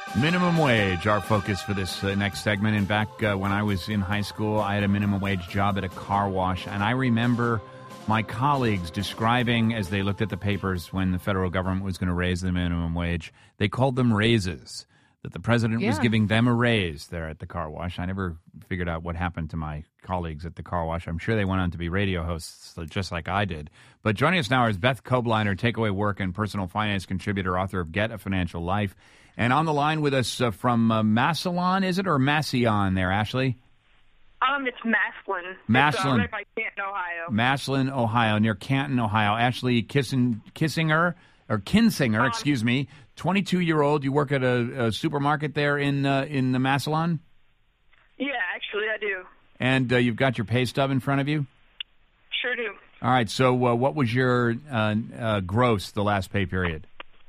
Minimum wage, our focus for this next segment. And back when I was in high school, I had a minimum wage job at a car wash. And I remember my colleagues describing, as they looked at the papers when the federal government was going to raise the minimum wage, they called them raises, that the president was giving them a raise there at the car wash. I never figured out what happened to my colleagues at the car wash. I'm sure they went on to be radio hosts just like I did. But joining us now is Beth Kobliner, takeaway work and personal finance contributor, author of Get a Financial Life. And on the line with us from Massillon, is it, or Massillon there, Ashley? It's Massillon. Massillon. It's right by Canton, Ohio. Massillon, Ohio, near Canton, Ohio. Ashley Kinsinger, 22-year-old. You work at a supermarket there in the Massillon? Yeah, actually, I do. And you've got your pay stub in front of you? Sure do. All right, so what was your gross the last pay period?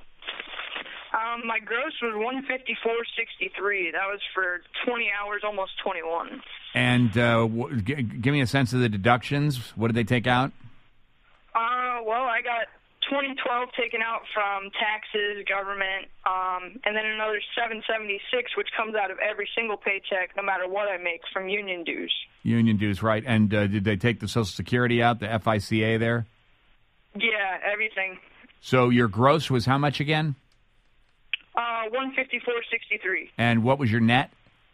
My gross was $154.63. That was for 20 hours, almost 21. And give me a sense of the deductions. What did they take out? Well, I got 2012 taken out from taxes, government, and then another $776, which comes out of every single paycheck, no matter what I make, from union dues. Union dues, right. And did they take the Social Security out, the FICA there? Yeah, everything. So your gross was how much again? $154.63. And what was your net?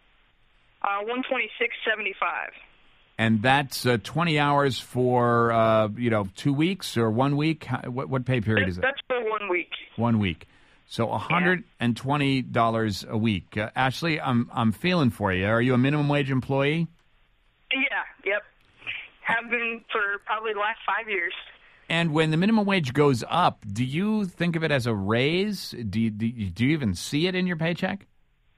$126.75. And that's 20 hours for 2 weeks or 1 week. What pay period is it? That's for 1 week. 1 week. So $120 a week. Ashley, I'm feeling for you. Are you a minimum wage employee? Yeah. Yep. Have been for probably the last 5 years. And when the minimum wage goes up, do you think of it as a raise? Do you even see it in your paycheck?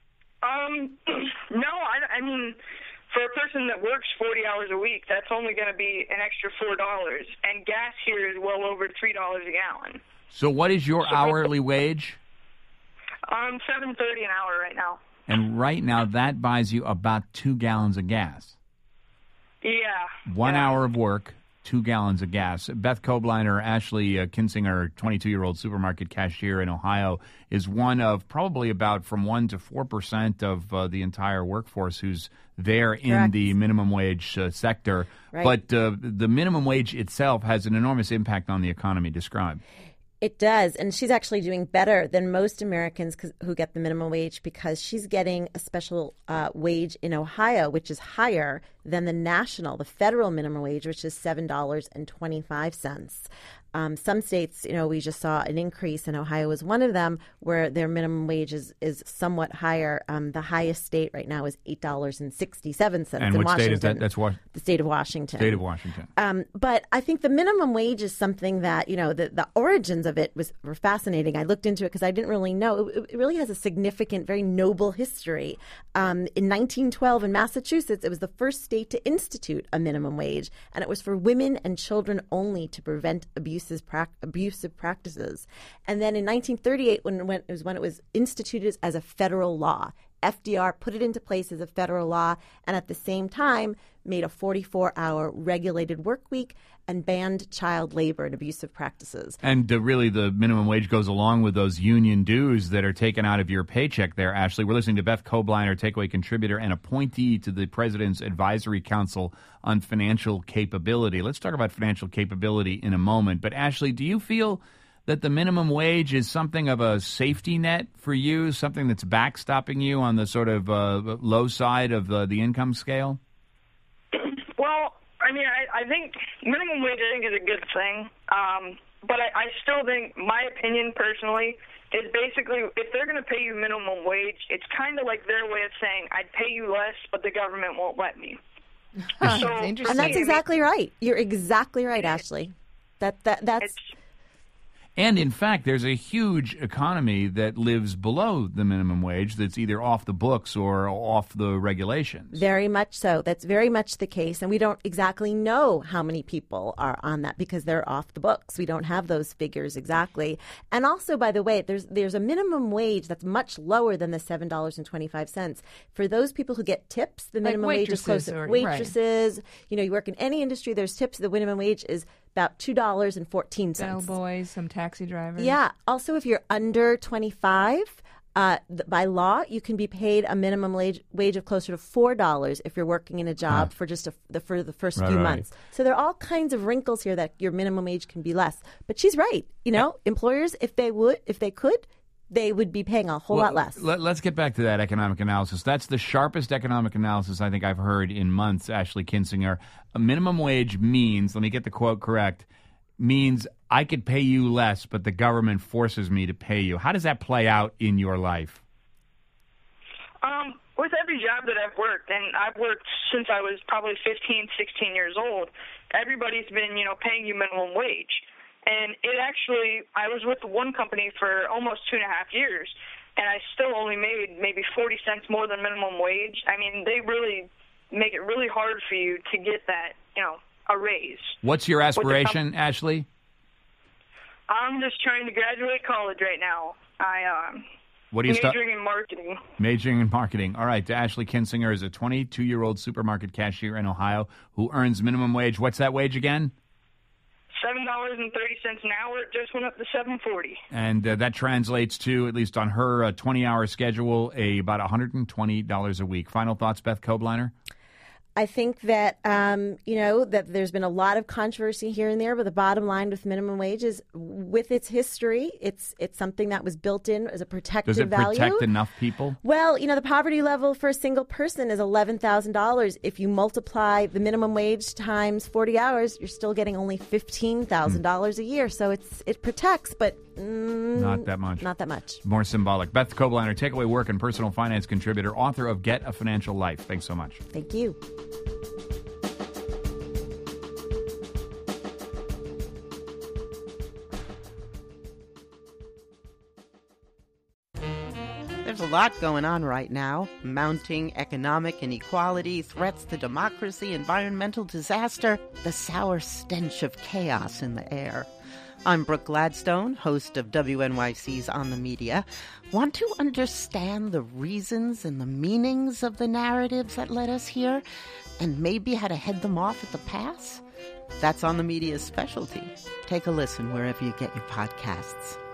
No. I mean, for a person that works 40 hours a week, that's only going to be an extra $4. And gas here is well over $3 a gallon. So what is your hourly wage? $7.30 an hour right now. And right now, that buys you about 2 gallons of gas. Yeah. 1 hour of work. 2 gallons of gas. Beth Kobliner, Ashley Kinsinger, 22-year-old supermarket cashier in Ohio, is one of probably about from 1% to 4% of the entire workforce who's there in the minimum wage sector. Right. But the minimum wage itself has an enormous impact on the economy. Describe. It does. And she's actually doing better than most Americans who get the minimum wage because she's getting a special wage in Ohio, which is higher than the federal minimum wage, which is $7.25. Some states, we just saw an increase, and Ohio is one of them, where their minimum wage is somewhat higher. The highest state right now is $8.67. And what state is that? That's what? The state of Washington. State of Washington. But I think the minimum wage is something that, the origins of it were fascinating. I looked into it because I didn't really know. It really has a significant, very noble history. In 1912 in Massachusetts, it was the first state to institute a minimum wage, and it was for women and children only to prevent abusive practices. And then in 1938, when it was instituted as a federal law, FDR put it into place as a federal law, and at the same time made a 44-hour regulated work week and banned child labor and abusive practices. And really the minimum wage goes along with those union dues that are taken out of your paycheck there, Ashley. We're listening to Beth Kobliner, takeaway contributor and appointee to the President's Advisory Council on Financial Capability. Let's talk about financial capability in a moment. But Ashley, do you feel that the minimum wage is something of a safety net for you, something that's backstopping you on the sort of low side of the income scale? Well, I mean, I think minimum wage, is a good thing. But I still think, my opinion personally, is basically if they're going to pay you minimum wage, it's kind of like their way of saying, I'd pay you less, but the government won't let me. That's interesting. And that's exactly right. You're exactly right, Ashley. That's... And, in fact, there's a huge economy that lives below the minimum wage that's either off the books or off the regulations. Very much so. That's very much the case. And we don't exactly know how many people are on that because they're off the books. We don't have those figures exactly. And also, by the way, there's a minimum wage that's much lower than the $7.25. For those people who get tips, the minimum wage is closer. Waitresses, right. You work in any industry, there's tips. The minimum wage is about $2.14. Bellboys, some taxi drivers. Yeah. Also, if you're under 25, By law, you can be paid a minimum wage of closer to $4 if you're working in a job for just the first few months. So there are all kinds of wrinkles here that your minimum wage can be less. But she's right. Employers, if they could, they would be paying a whole lot less. Let's get back to that economic analysis. That's the sharpest economic analysis I think I've heard in months, Ashley Kinsinger. A minimum wage means, let me get the quote correct, means I could pay you less, but the government forces me to pay you. How does that play out in your life? With every job that I've worked, and I've worked since I was probably 15, 16 years old, everybody's been, paying you minimum wage. And I was with one company for almost 2.5 years, and I still only made maybe 40 cents more than minimum wage. I mean, they really make it really hard for you to get that, a raise. What's your aspiration, Ashley? I'm just trying to graduate college right now. Majoring in marketing. Majoring in marketing. All right. Ashley Kinsinger is a 22-year-old supermarket cashier in Ohio who earns minimum wage. What's that wage again? $7.30 an hour. It just went up to $7.40. And that translates to, at least on her 20-hour schedule, about $120 a week. Final thoughts, Beth Kobliner? I think that, that there's been a lot of controversy here and there, but the bottom line with minimum wage is, with its history, it's something that was built in as a protective value. Does it protect enough people? Well, the poverty level for a single person is $11,000. If you multiply the minimum wage times 40 hours, you're still getting only $15,000 a year. So it protects, but not that much. Not that much. More symbolic. Beth Kobliner, Takeaway Work and personal finance contributor, author of Get a Financial Life. Thanks so much. Thank you. There's a lot going on right now. Mounting economic inequality, threats to democracy, environmental disaster, the sour stench of chaos in the air. I'm Brooke Gladstone, host of WNYC's On the Media. Want to understand the reasons and the meanings of the narratives that led us here, and maybe how to head them off at the pass? That's On the Media's specialty. Take a listen wherever you get your podcasts.